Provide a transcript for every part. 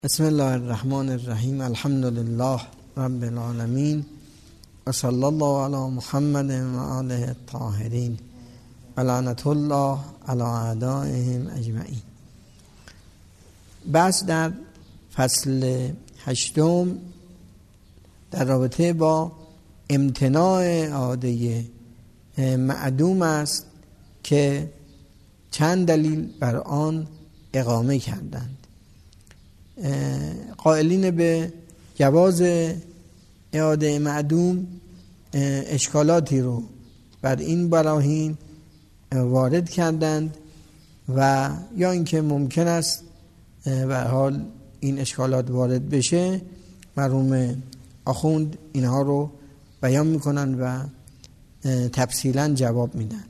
بسم الله الرحمن الرحیم. الحمد لله رب العالمین و صلی الله علی محمد و آله الطاهرین و لعنت الله علی اعدائهم اجمعین. بحث در فصل 8 در رابطه با امتناع عاده معدوم است که چند دلیل بر آن اقامه کردند. قائلین به جواز اعاده معدوم اشکالاتی رو بر این براهین وارد کردند و یا اینکه ممکن است به هر حال این اشکالات وارد بشه، مرحوم آخوند اینها رو بیان میکنن و تفصیلا جواب میدن.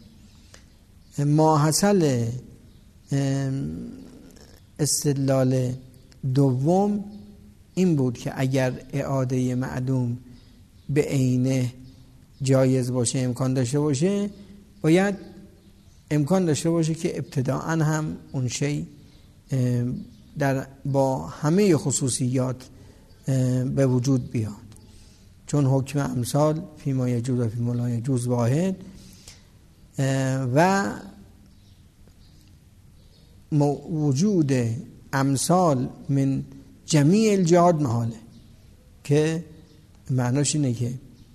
ماحصل استدلال دوم این بود که اگر اعاده معدوم به عینه جایز باشه، امکان داشته باشه، باید امکان داشته باشه که ابتداءً هم اون شی با همه خصوصیات به وجود بیاد، چون حکم امثال فیما یجوز و فیما لا یجوز واحد و وجود امثال من جمیع الجهات محاله، که معناش اینه که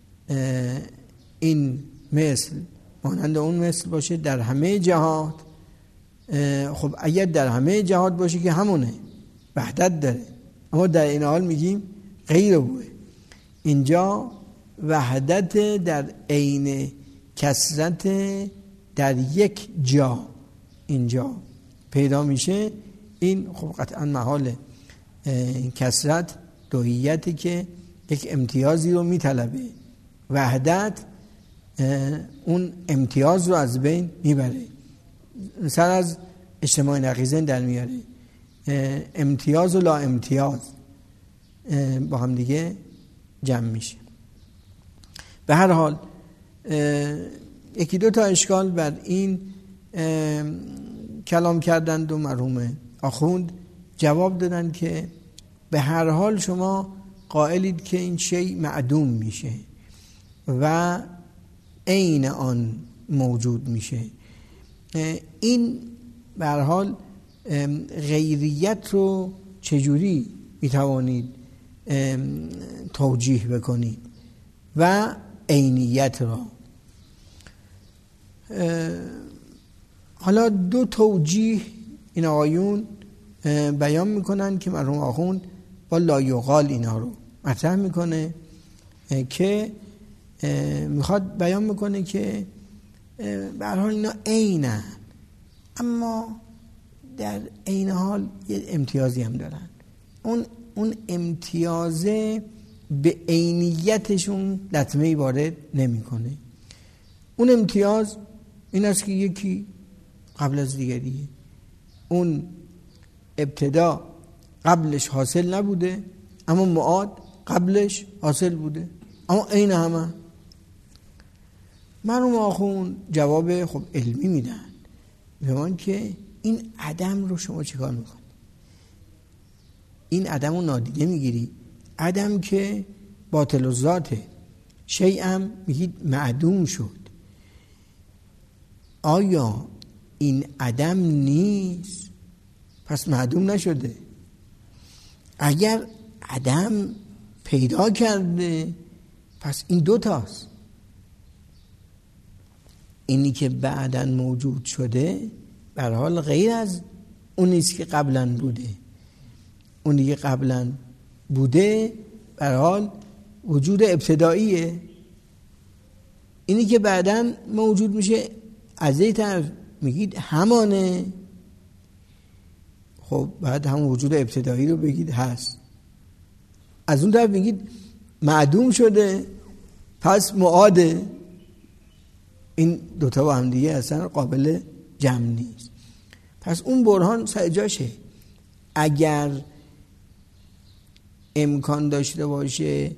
این مثل مانند اون مثل باشه در همه جهات. خب اگر در همه جهات باشه که همونه، وحدت داره، اما در این حال میگیم غیر بوه. اینجا وحدت در عین کثرت در یک جا اینجا پیدا میشه. این خب قطعا محال کثرت دوییتی که یک امتیازی رو میطلبه. وحدت اون امتیاز رو از بین میبره، سر از اجتماع نقیضین در میاره. امتیاز و لا امتیاز با هم دیگه جمع میشه. به هر حال یکی دو تا اشکال بر این کلام کردند و مرحوم آخوند جواب دادن که به هر حال شما قائلید که این شی معدوم میشه و عین آن موجود میشه. این به هر حال غیریت رو چجوری میتوانید توجیه بکنید و عینیت را؟ حالا دو توجیه این آقایون بیان میکنن که مرحوم آخوند با لایقال اینا رو مطرح میکنه که میخواد بیان میکنه که به هر حال اینا عینن، اما در عین حال یه امتیازی هم دارن. اون امتیازه به عینیتشون لطمه‌ای وارد نمیکنه. اون امتیاز این است که یکی قبل از دیگریه. اون ابتدا قبلش حاصل نبوده، اما معاد قبلش حاصل بوده، اما عین همه. مرحوم آخوند جواب خب علمی میدن، میگن که این عدم رو شما چیکار میکنی؟ این عدم رو نادیده میگیری. عدم که باطل و ذاته، شیئم میگید معدوم شد. آیا این عدم نیست پس معدوم نشده؟ اگر عدم پیدا کرده پس این دوتاست. اینی که بعداً موجود شده به هر حال غیر از اون نیست که قبلاً بوده. اونی که قبلاً بوده به هر حال وجود ابتداییه. اینی که بعداً موجود میشه از این طرف میگید همانه. خب بعد هم وجود ابتدایی رو بگید هست، از اون طرف میگید معدوم شده پس معاده. این دوتا با هم دیگه اصلا قابل جمع نیست. پس اون برهان سر جاشه. اگر امکان داشته باشه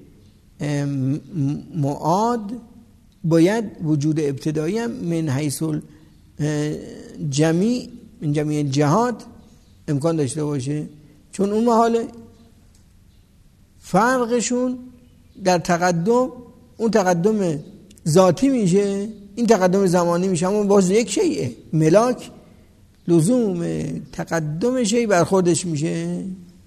معاد، باید وجود ابتدایی هم من حیث جمیع الجهات امکان داشته باشه، چون اون محاله فرقشون در تقدم، اون تقدم ذاتی میشه، این تقدم زمانی میشه، اما باز یک شیئه. ملاک لزوم تقدم شیء بر خودش میشه.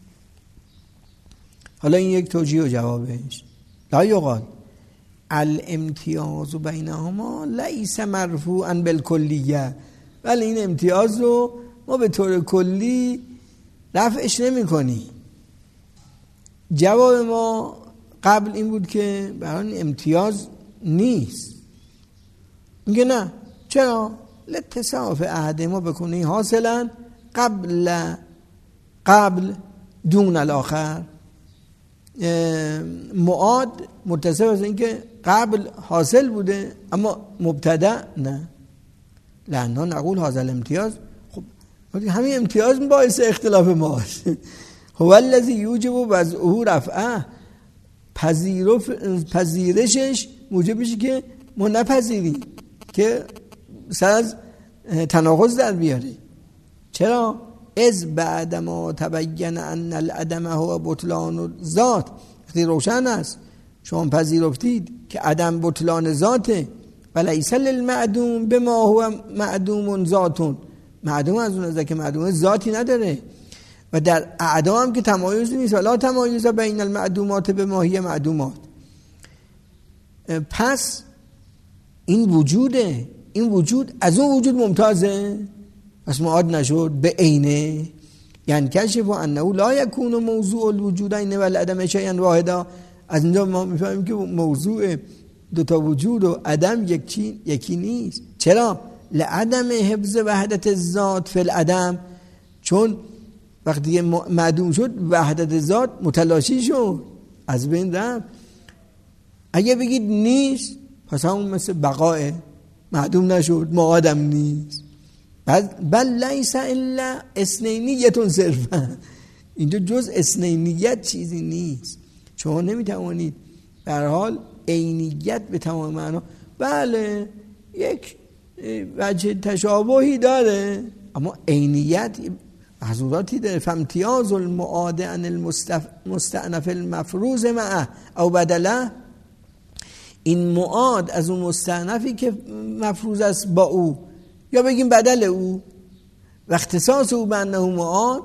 حالا این یک توجیه و جوابش. لا یقال الامتیاز بینهما لیس مرفوعا بالکلیه، ولی این امتیاز رو ما به طور کلی رفعش نمی کنی. جواب ما قبل این بود که برای امتیاز نیست. میگه نه. چرا؟ لتصاف احد ما بکنی حاصلا قبل دون الاخر. معاد متصف از این که قبل حاصل بوده اما مبتدا نه. لأنه نقول هذا الامتیاز، خب همین امتیاز باعث اختلاف ماست. هو الذی یوجب وضعه رفعه، پذیرشش موجب میشه که ما نپذیریم، که سر از تناقض در بیاره. چرا؟ از بعد ما تبین ان العدم هو بطلان ذات، وقتی روشن است شما پذیرفتید که عدم بطلان ذاته، ولیس للمعدوم بما هو معدوم ذاتون، معدوم از اون از که معدوم ذاتی نداره، و در اعدام هم که تمایز نیست، ولا تمایز بین المعدومات بما هی معدومات. پس این وجوده، این وجود از اون وجود ممتازه، پس معاد نشد به عینه. یعنی کشف انه لا یکون موضوع الوجودین والعدم شیئا واحدا. از اینجا ما میفهمیم که موضوع دوتا وجود و عدم یکی نیست. چرا؟ لعدم حفظ وحدت الذات فی العدم، چون وقتی معدوم شد وحدت ذات متلاشی شد، از بین رفت. اگه بگید نیست پس همون مثل بقای معدوم نشد، معادم نیست. بل لیس الا اثنینیت صرفا، اینجا جز اثنینیت چیزی نیست. شما نمیتوانید به هر حال عینیت به تمام معنا، بله یک وجه تشابهی داره اما عینیت محظوراتی داره. فامتیاز المعاد عن المستأنف المفروض معه او بدله، این معاد از اون مستأنفی که مفروض است با او یا بگیم بدل او، و اختصاص او به انه معاد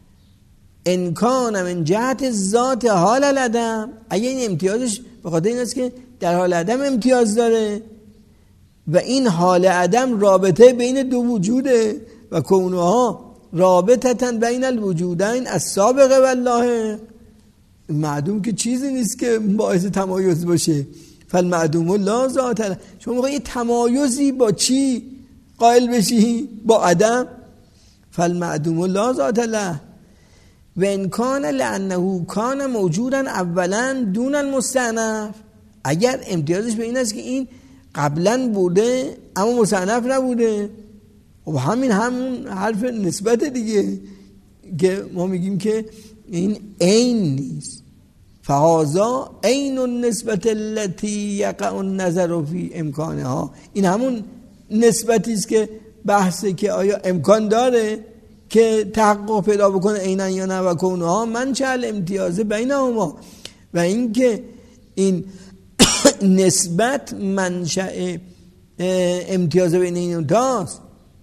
ان کان من جهت ذات حال العدم، اگه این امتیازش به خاطر این است که در حال عدم امتیاز داره و این حال عدم رابطه بین دو وجوده و کونها رابطه بین الوجودین السابق والله، معدوم که چیزی نیست که باعث تمایز باشه. فالمعدوم لا ذات له، شما موقع یه تمایزی با چی قائل بشی؟ با عدم. فالمعدوم لا ذات له و ان کان لانه کان موجودا اولا دون المستأنف، اگر امتیازش به این است که این قبلا بوده اما مستأنف نبوده، و همون حرف نسبت دیگه که ما میگیم که این عین نیست. فهذا عین النسبت التي یقع النظر فی امکانها، این همون نسبتی است که بحثه که آیا امکان داره که تحقق پیدا بکنه عینا یا نه، و کونها منشأ الامتیاز بینهما، و اینکه این نسبت منشأ امتیاز بین این دوتاست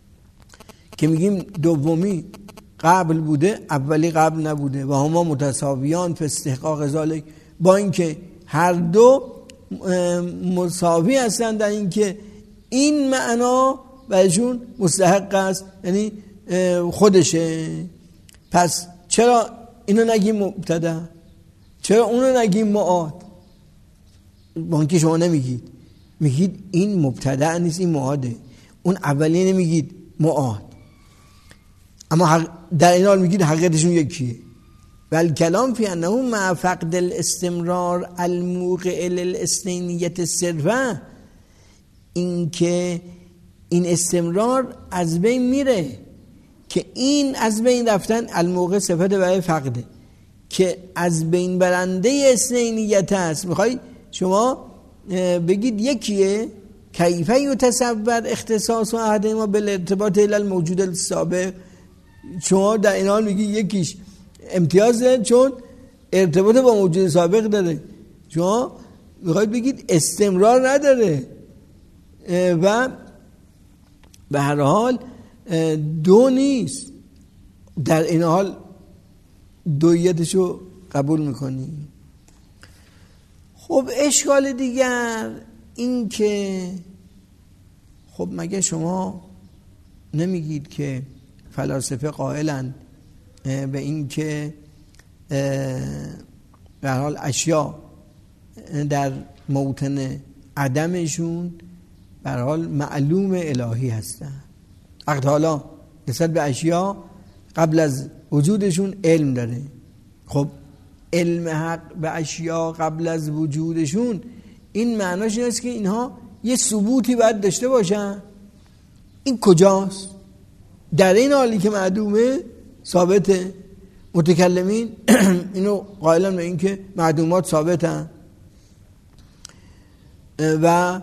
که میگیم دومی قبل بوده اولی قبل نبوده و هما متساویان فی استحقاق ذلک، با اینکه هر دو مساوی هستند در اینکه این معنا برشون مستحق است، یعنی خودشه. پس چرا اینو نگیم مبتدا، چرا اونو نگیم معاد؟ با اینکه شما نمیگید، میگید این مبتدا نیست این معاده، اون اولی نمیگید معاد، اما در این حال میگید حقیقتشون یکیه. ولی کلام فی انه مع فقد الاستمرار الموقع للاثنینیت صرفا، این که این استمرار از بین میره، که این از بین رفتن الموقع صفت برای فقده که از بین برنده اثنینیت هست. میخوای شما بگید یکیه، کیف یتصور اختصاص و احد ما بالارتباط الى الموجود السابق، شما در این حال میگی یکیش امتیازه چون ارتباط با موجود سابق داره. شما میخواید بگید استمرار نداره و به هر حال دو نیست، در این حال دویتشو قبول میکنیم. خب اشکال دیگر این که خب مگه شما نمیگید که فلاسفه قائلند به این که به هر حال اشیا در موطن عدمشون به هر حال معلوم الهی هستند. حق حالا نسبت به اشیا قبل از وجودشون علم داره. خب علم حق به اشیا قبل از وجودشون این معناش این است که اینها یه ثبوتی باید داشته باشن. این کجاست؟ در این حالی که معدومه ثابته. متکلمین اینو قائلن به این که معدومات ثابتن و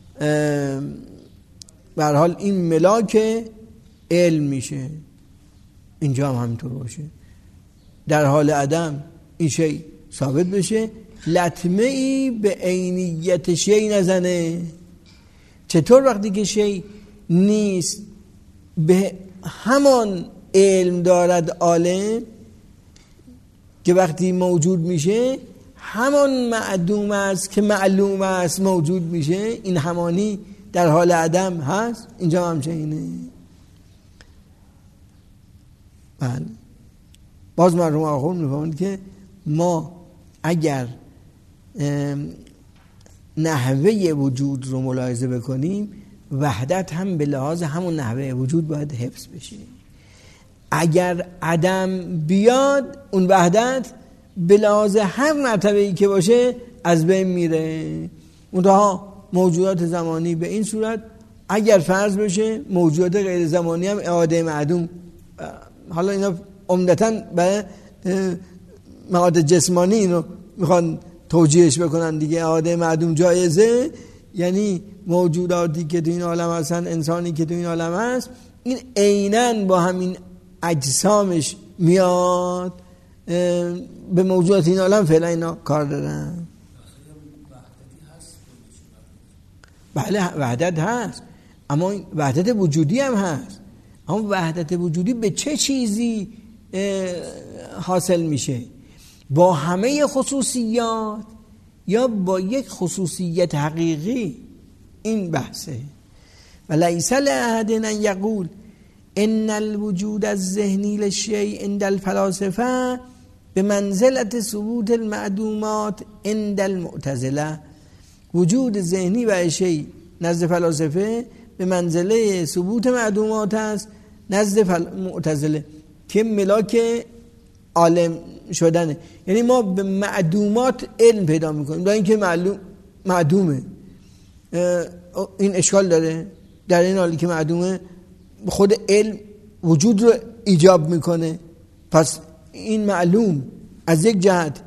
به هر حال این ملاک علم میشه. اینجا هم همینطور باشه، در حال عدم این شی ثابت بشه، لطمه ای به عینیت شی نزنه. چطور وقتی که شی نیست به همان علم دارد عالم که وقتی موجود میشه همان معدوم است که معلوم است موجود میشه. این همانی در حال عدم هست، اینجا هم چنینه. بله باز مرحوم آخون میفهمند که ما اگر نحوه وجود رو ملاحظه بکنیم وحدت هم به لحاظ همون نحوه وجود باید حفظ بشه. اگر عدم بیاد اون وحدت به لحاظ هر مرتبه‌ای که باشه از بین میره. منتها موجودات زمانی به این صورت اگر فرض بشه موجودات غیر زمانی هم اعاده معدوم، حالا اینا عمدتاً به مواد جسمانی اینو میخوان توجیهش بکنن دیگه، اعاده معدوم جایزه، یعنی موجوداتی که تو این عالم هستن، انسانی که تو این عالم هست، این عیناً با همین اجسامش میاد به موجودات این عالم فعلا اینا کار دارن. بله وحدت هست، اما وحدت وجودی هم هست. اما وحدت وجودی به چه چیزی حاصل میشه؟ با همه خصوصیات یا با یک خصوصیت حقیقی؟ این بحثه. و لیس لأحد ان یقول ان الوجود الذهنی للشیء عند الفلاسفه به منزلت ثبوت المعدومات عند المعتزله. وجود ذهنی و شیء نزد فلاسفه به منزله ثبوت معدومات است نزد معتزله که ملاک عالم شدنه. یعنی ما به معدومات علم پیدا میکنیم، در اینکه معدومه. این اشکال داره در این حالی که معدومه خود علم وجود رو ایجاب میکنه. پس این معلوم از یک جهت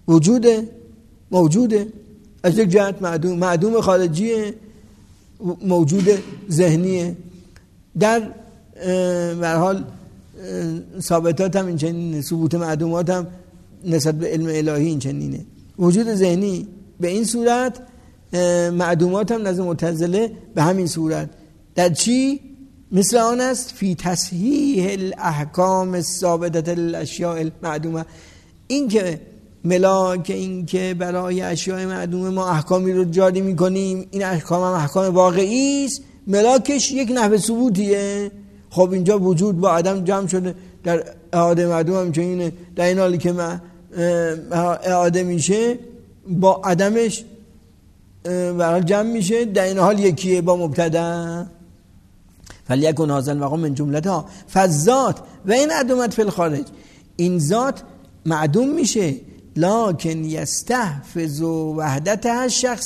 موجوده، از یک جهت معدوم خارجیه، موجود ذهنیه. در هر حال ثابتات هم این چنینه، ثبوت معدومات هم نسبت به علم الهی این چنینه. وجود ذهنی به این صورت، معدومات هم نزد معتزله به همین صورت. در چی؟ مثل آن است فی تصحیح الاحکام الثابته للاشیاء المعدومه. این که ملاک، این که برای اشیاء معدومه ما احکامی رو جاری میکنیم، این احکام هم احکام واقعی است، ملاکش یک نحوه ثبوتیه. خب اینجا وجود با عدم جمع شده، در اعاده معدوم هم چنینه. در این حالی که اعاده میشه با عدمش برای جمع میشه، در این حال یکیه با مبتدا. فلیکن هذا المقام من جملتها فالذات و این عدومت فی الخارج. این ذات معدوم میشه لکن یستحفظ وحدتها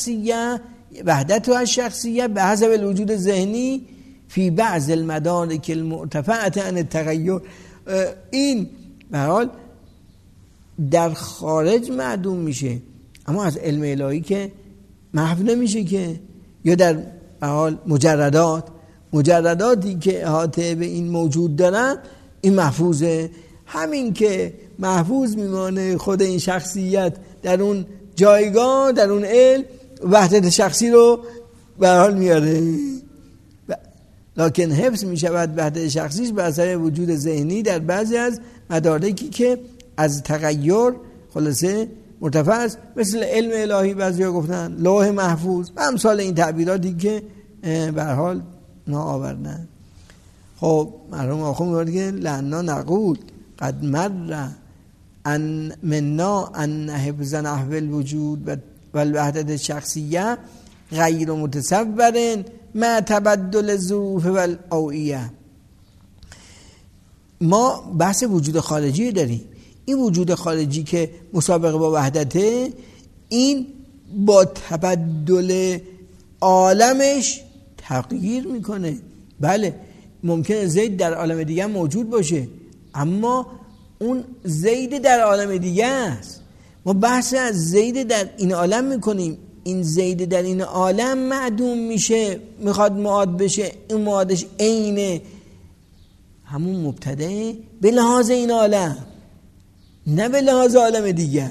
الشخصیه به حسب الوجود ذهنی فی بعض المدارک المرتفعه عن التغیر. این به هر حال در خارج معدوم میشه، اما از علم الهی که محو نمیشه که. یا در به هر حال مجرداتی که احاطه به این موجود دارن این محفوظه. همین که محفوظ میمانه خود این شخصیت در اون جایگاه، در اون علم وحدت شخصی رو به حال میاره. لکن حفظ میشود وحدت شخصیش به اثر وجود ذهنی در بعضی از مدارکی که از تغییر خلاصه مرتفع است، مثل علم الهی بعضیا گفتن، لوح محفوظ و امثال این تعبیراتی که به هر حال آوردن. خب مرحوم آخوند میگه که لعنا نقول قد مر ان منا ان حفظ نحو الوجود و الوحدت الشخصیه غیر متصور مع تبدل الظروف و الاوعیه. ما بحث وجود خارجی داریم. این وجود خارجی که مسابقه با وحدته، این با تبدل عالمش تغییر میکنه. بله ممکنه زید در عالم دیگه موجود باشه، اما اون زید در عالم دیگه است. ما بحث از زید در این عالم میکنیم، این زید در این عالم معدوم میشه، میخواد معاد بشه، این معادش عین همون مبتدأ به لحاظ این عالم، نه به لحاظ عالم دیگر.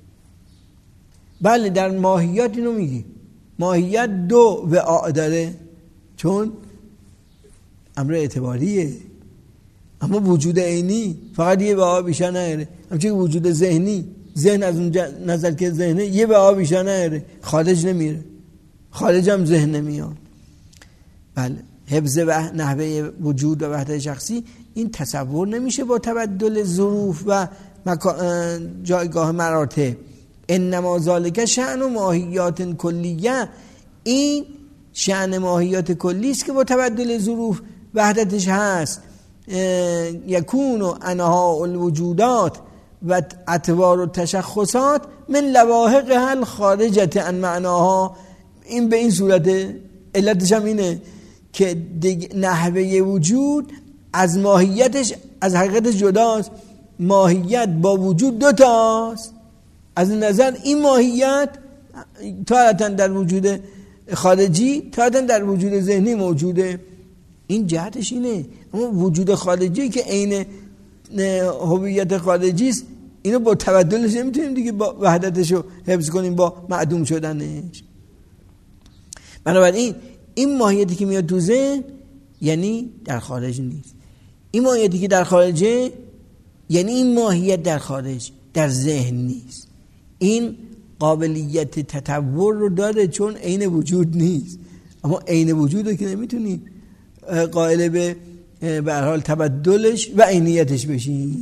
بله در ماهیت اینو میگیم، ماهیت دو وعاء داره چون امر اعتباریه، اما وجود عینی فقط یه وعاء بیشتر نداره. همچنین وجود ذهنی، ذهن از اون نظر که ذهنه یه وعاء بیشتر نداره، خارج نمیره، خارج هم ذهن نمیاد. بله حفظ نحوه وجود و وحدت شخصی این تصور نمیشه با تبدل ظروف و جایگاه مراتب. انما ذالک شأن و ماهیات کلیه، این شأن ماهیات کلی است که با تبدل ظروف وحدتش هست. یکون و انها الوجودات و اطوار و تشخصات من لواحقها الخارجه عن معناها. این به این صورت علتش هم اینه که نحوه وجود از ماهیتش از حقیقتش جداست. ماهیت با وجود دو تاست. از این نظر این ماهیت تارتاً در وجود خارجی، تارتاً در وجود ذهنی موجوده. این جهتش اینه. اما وجود خارجی که عین هویت خارجی است، اینو با تبدلش نمیتونیم دیگه با وحدتشو حفظ کنیم با معدوم شدنش. بنابراین این ماهیتی که میاد تو ذهن یعنی در خارج نیست. این ماهیتی که در خارجه یعنی این ماهیت در خارج، در ذهن نیست. این قابلیت تطور رو داره چون عین وجود نیست، اما عین وجوده که نمیتونی قائل به هر حال تبدلش و عینیتش بشی.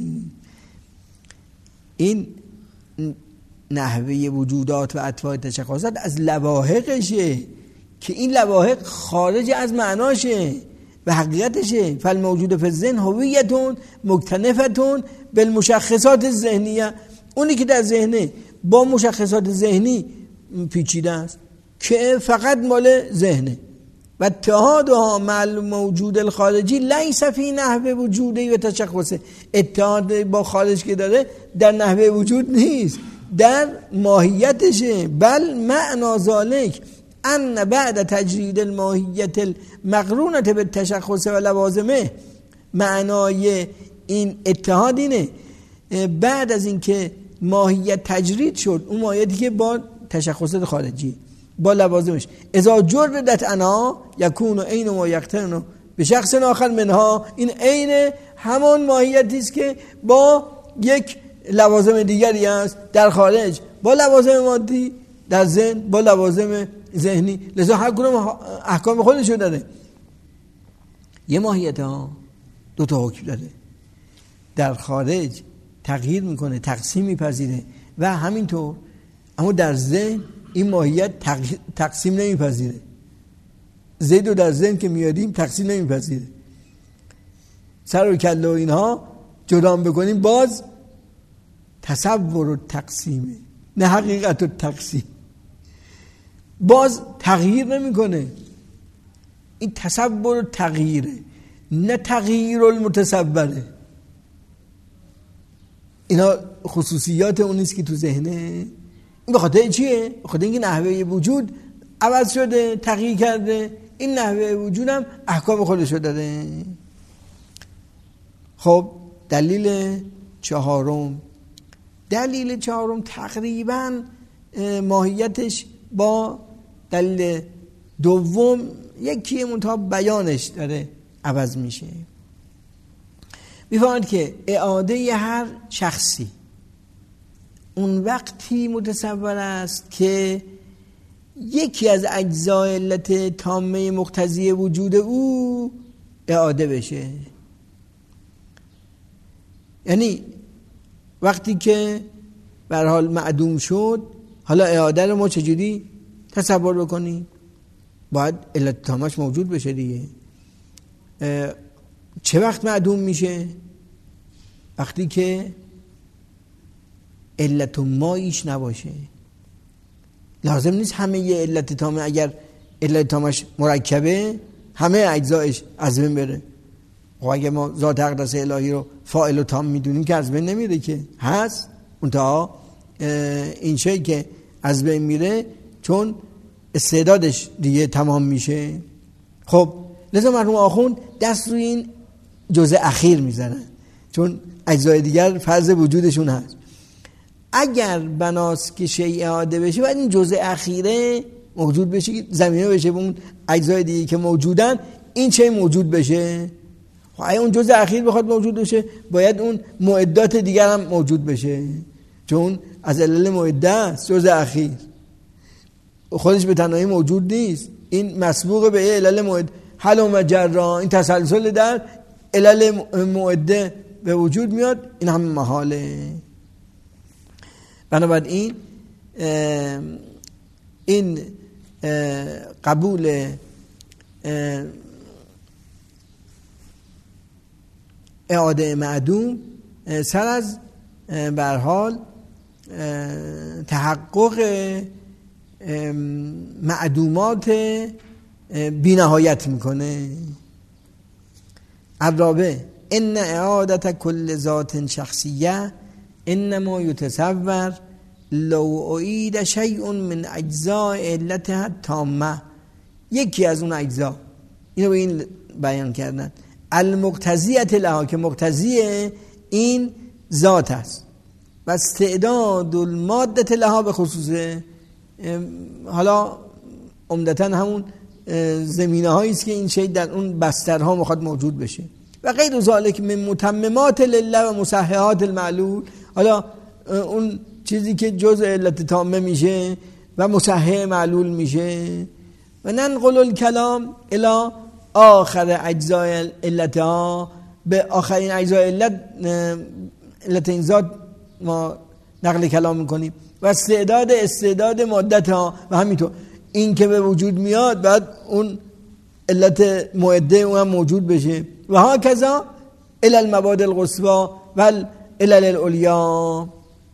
این نحوه وجودات و اطوار تشخصات از لواحقشه که این لواحق خارج از معناشه و حقیقتشه. فالموجود فی الذهن هویتون مکتنفتون بالمشخصات الذهنیه. اونی که در ذهنه با مشخصات ذهنی پیچیده است که فقط مال ذهنه و اتحادها مع موجود الخارجی لیس فی نحو وجودی و تشخصه. اتحاد با خارج که داره در نحوه وجود نیست، در ماهیتشه. بل معنی ذالک ان بعد تجرید الماهیت المقرونة بالتشخص و لوازمه. معنای این اتحاد اینه بعد از اینکه ماهیت تجرید شد، اون ماهیتی که با تشخصات خارجی با لوازمش، اذا جردت انا یکون عین ما یقترن به شخص آخر منها، این عین همان ماهیتی است که با یک لوازم دیگری است در خارج، با لوازم مادی در ذهن، با لوازم ذهنی. لذا هر کدوم احکام خودشو داره. یه ماهیت ها دو تا حکم داره، در خارج تغییر میکنه، تقسیم میپذیره و همینطور، اما در ذهن این ماهیت تقسیم نمیپذیره. زید و در ذهن که میادیم تقسیم نمیپذیره. سر و کله و اینها جدا بکنیم باز تصور و تقسیمه، نه حقیقت و تقسیم. باز تغییر نمیکنه. این تصور و تغییره، نه تغییر المتصوره. اینا خصوصیات اون نیست که تو ذهنه. این به خاطر چیه؟ به خاطر اینکه نحوه وجود عوض شده، تغییر کرده. این نحوه وجود هم احکام خودشو داره. خب دلیل چهارم دلیل چهارم تقریبا ماهیتش با دلیل دوم یکی، منتها بیانش داره عوض میشه. میفهمید که اعاده هر شخصی اون وقتی متصور است که یکی از اجزای علت تامه مقتضی وجود او اعاده بشه. یعنی وقتی که به هر حال معدوم شد، حالا اعاده رو ما چجوری تصور بکنیم؟ باید علت تامش موجود بشه دیگه. چه وقت معدوم میشه؟ وقتی که علت ماییش نباشه. لازم نیست همه یه علت تامه، اگر علت تامش مرکبه همه اجزایش از بین بره. و اگه ما ذات اقدس الهی رو فاعل و تام میدونیم که از بین نمیره، که هست منتها این شی که از بین میره چون استعدادش دیگه تمام میشه. خب لذا مرحوم آخوند دست روی این جزء اخیر میزنن، چون اجزای دیگر فرض وجودشون هست. اگر بناست که شیء اعاده بشه باید این جزء اخیره موجود بشه که زمینه بشه به اون اجزای دیگه که موجودن این چه موجود بشه. خب اگه اون جزء اخیر بخواد موجود بشه باید اون معدات دیگر هم موجود بشه، چون از علل معده است جزء اخیر، خودش به تنهایی موجود نیست، این مسبوق به علل معده. حلم و جرا، این تسلسل در علل معده به وجود میاد، این هم محاله. بنابراین این قبول اعاده معدوم سر از به هر حال تحقق معدومات بی‌نهایت میکنه. الرابع ان اعادت کل ذات شخصیه انما یتصور لو اعید شیء من اجزاء علتها التامه. یکی از اون اجزا، اینو به این بیان کردن، المقتضیت لها، که مقتضی این ذات است، و استعداد المادت لها به خصوص، حالا عمدتاً همون زمینه هایی است که این شی در اون بسترها میخواد موجود بشه، و غیر ذالک من متممات لله و مصححات المعلول. حالا اون چیزی که جزء علت تامه میشه و مصحح معلول میشه. و ننقل الکلام الی آخر اجزای علتها، به آخرین اجزای علت این ذات ما نقل کلام میکنیم. و استعداد مادت ها، و همینطور این که به وجود میاد بعد اون علت معده اون هم موجود بشه. و ها کذا الی المباد القصوى و الى العلیا.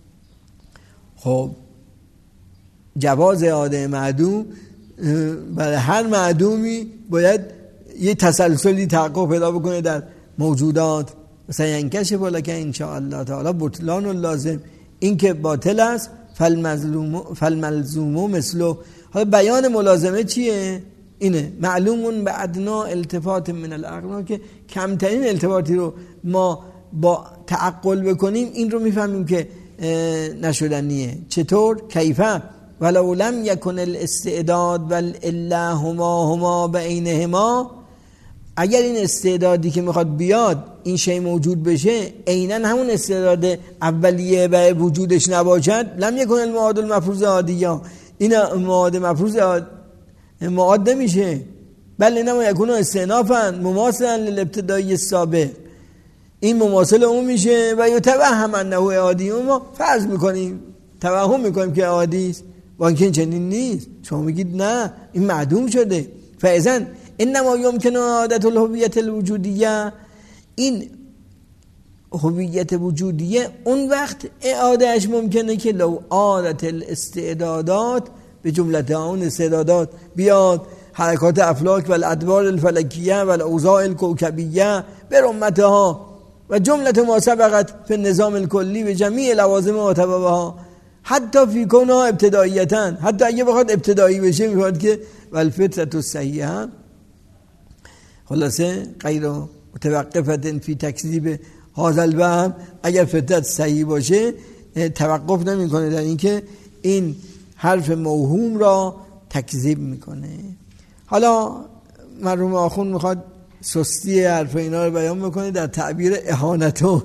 خب جواز اعاده معدوم برای هر معدومی باید یه تسلسلی تحقق پیدا بکنه در موجودات. مثلا ینکشف لک ان شاء الله تعالی بطلان اللازم، این که باطل است فالملزوم مثله. حالا بیان ملازمه چیه؟ اینه معلومون به ادنا التفات من العقل، که کمترین التفاتی رو ما با تعقل بکنیم این رو میفهمیم که نشدنیه. چطور؟ کیفه ولو لم یکن الاستعداد والعله هما بینهما. اگر این استعدادی که میخواد بیاد این شی موجود بشه عیناً همون استعداد اولیه به وجودش نباشد، لم یکن المعاد المفروض عادیه، این معاد مفروض معاد نمیشه، بل اینما یکونو استئنافا مماثلا للابتدایی السابق، این مماثل اون میشه. و یتوهم انه عادی، ما فرض میکنیم، توهم میکنیم که عادی است، وانکه چنین نیست. شما میگید نه این معدوم شده. فاذا انما یمکن اعاده الهویت الوجودیه، این هویت وجودیه اون وقت اعادهش ممکنه که لو عادت الاستعدادات، به جملت اون استعدادات بیاد حرکات افلاک و الادوار الفلکیه و الاوضاع الکوکبیه به رمتها و جملت ما سبقت فی النظام الکلی به جمیع لوازم و تبعها، حتی فی کونها ابتداییتاً، حتی اگه بخواد ابتدایی بشه میخواد که والفطرة الصحیحه، خلاصه غیر متوقفت فی تکذیب هذا الوهم، اگر فطرت صحیح باشه توقف نمیکنه در اینکه این حرف موهوم را تکذیب میکنه. حالا مرحوم آخوند میخواد سستی حرف اینا رو بیان میکنه در تعبیر اهانتون.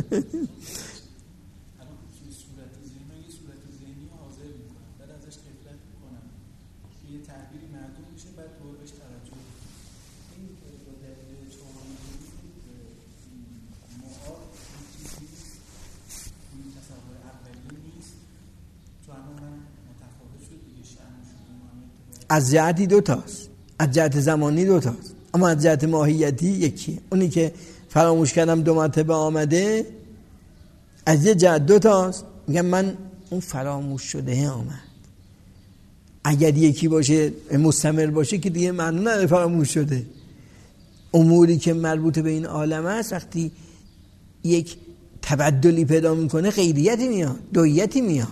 از جهتی دوتاست، از جهت زمانی دوتاست، اما از جهت ماهیتی یکیه. اونی که فراموش کردم 2 مرتبه آمده از یه جهت دوتاست، میگم من اون فراموش شده آمد. اگر یکی باشه مستمر باشه که دیگه معنی نداره فراموش شده. اموری که مربوط به این عالم است وقتی یک تبدلی پیدا میکنه غیریتی میاد، دویتی میاد.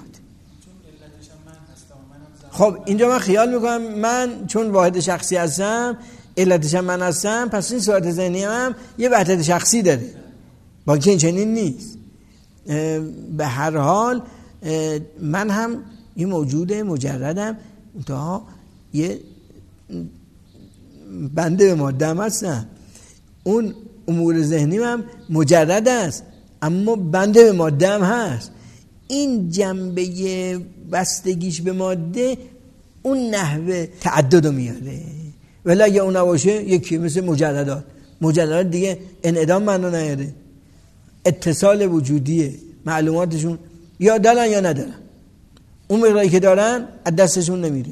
خب اینجا من خیال میکنم من چون واحد شخصی هستم، علتشم من هستم، پس این صورت ذهنی هم یه وحدت شخصی داره، با که این چنین نیست. به هر حال من هم یه موجود مجردم، تا یه بنده به ماده هم هستم. اون امور ذهنی هم مجرد است اما بنده به ماده هم هست. این جنبه بستگیش به ماده اون نحوه تعدد رو میاره، ولی اگه اون نباشه یکی مثل مجردات دیگه انعدام منو نیاره، اتصال وجودیه، معلوماتشون یا دارن یا ندارن، اون مقداری که دارن از دستشون نمیره.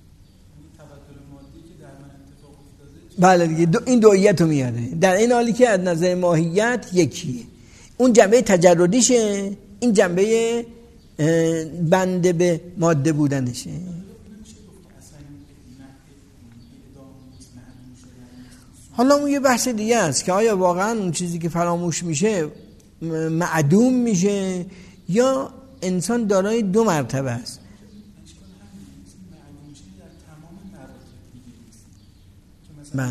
بله دیگه این دویت رو میاره، در این حالی که از نظر ماهیت یکیه. اون جنبه تجردیشه، این جنبه بنده به ماده بودنشه. حالا اون یه بحث دیگه است که آیا واقعا اون چیزی که فراموش میشه معدوم میشه یا انسان دارای 2 مرتبه است. بله.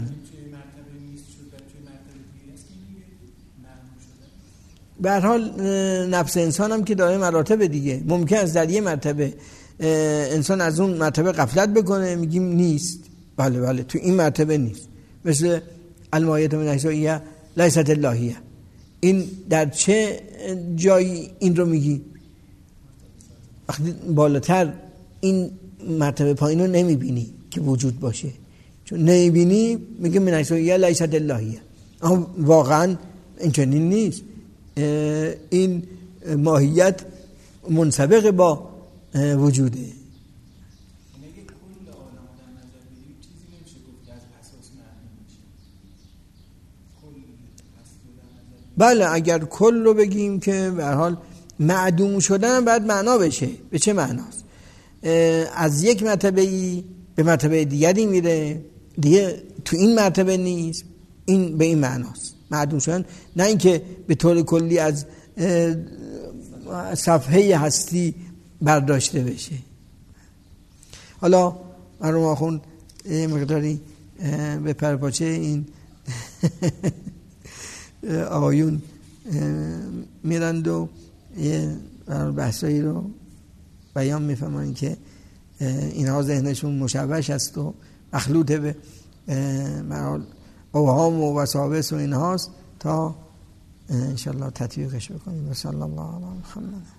به هر حال نفس انسان هم که داره مراتب دیگه، ممکن است در یه مرتبه انسان از اون مرتبه غفلت بکنه، میگیم نیست، بله تو این مرتبه نیست، مثل المایت من احسائیه لیست اللهیه. این در چه جایی این رو میگی؟ وقتی بالاتر این مرتبه پایین رو نمیبینی که وجود باشه، چون نمیبینی میگه من احسائیه لیست اللهیه، اما واقعا این چنین نیست. این ماهیت منسبق با وجوده. بله اگر کل رو بگیم که به هر حال معدوم شدن باید معنا بشه. به چه معناست؟ از یک مرتبه‌ای به مرتبه دیگری میره، دیگه تو این مرتبه نیست، این به این معناست معدوم شدن، نه اینکه به طور کلی از صفحه هستی برداشته بشه. حالا مرحوم آخوند مقداری به پرپاچه این آقایون میرند و بحثایی رو بیان میفهمن که اینها ذهنشون مشوش است و مخلوط به اوهام و وساوس و اینهاست، تا انشالله تطبیقش بکنیم. صلی الله علیه و محمد.